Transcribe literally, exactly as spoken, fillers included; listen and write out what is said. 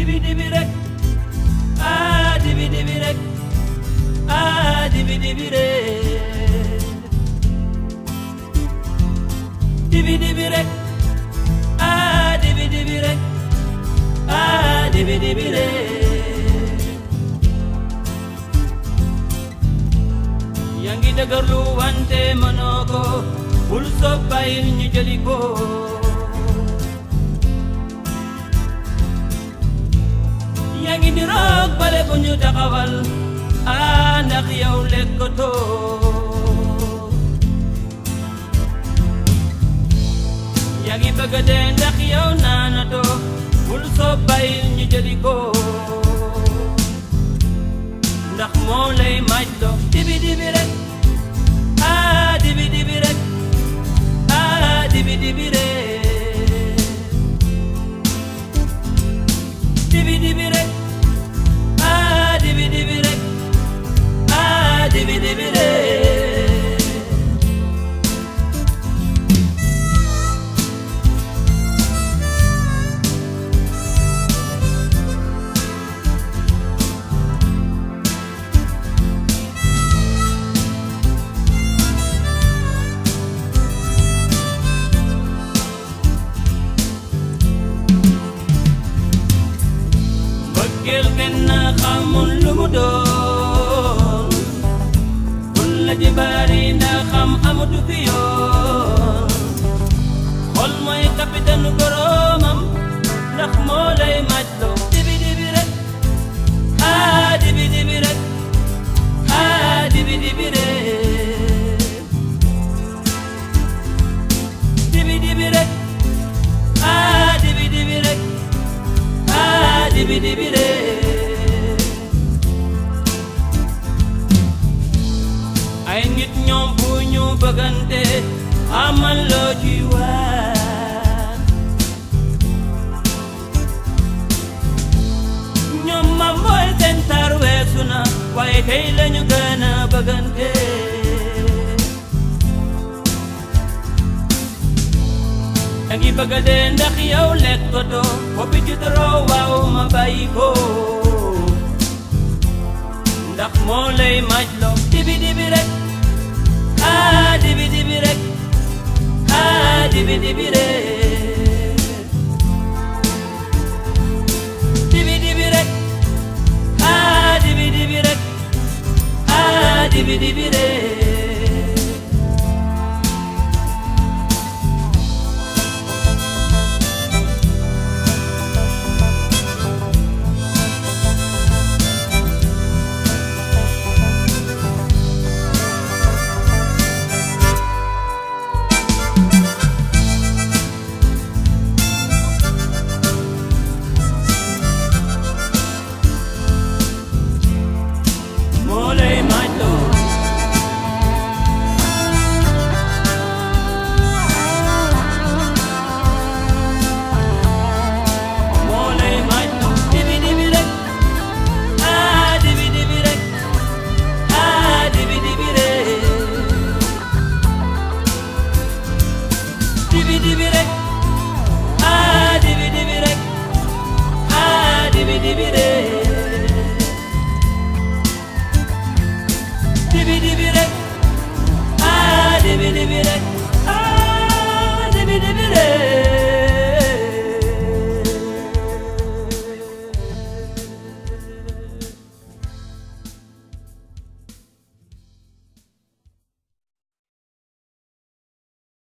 dibi dibi rek ah dibi dibi rek ah dibi dibi rek dibi dibi rek ah dibi dibi rek ah dibi dibi rek yaa ngi dëgërlu wante mënoo ko bul soo bàyyil ñu jëli ko yaa ngi di roog bale bu ñu taxawal ah ndax yow lekkatoo yaa ngi bëgg a dee ndax yow naanatoo bul soo bàyyil ñu jëli ko ndax moo lay maaj loo dibi dibi rek ah dibi dibi rek ah dibi dibi rek dibi dibi rek ah dibi dibi rek ah dibi dibi rek bëggeel kenn xamul lu mu doon bul la ji bari ndax xam amatu fi yoon xol mooy kapitaanu boroomam ndax moo lay màcc loo dibi dibi rek ah dibi dibi rek ah dibi dibi rek dibi dibi rek ah dibi dibi rek ah dibi dibi rek ay nit ñoom bu ñu bëggante amal loo ci waar ñoom ma mooy seen tar weesu na waaye tey lañu gën a bëggante yaa ngi bëgg a dee ndax yow lekkatoo boppi ci toroo waaw ma bàyyi ko ndax moo lay maaj loo dibi dibi rek ah dibi dibi rek ah dibi dibi rek dibi dibi rek ah dibi dibi rek ah dibi dibi rek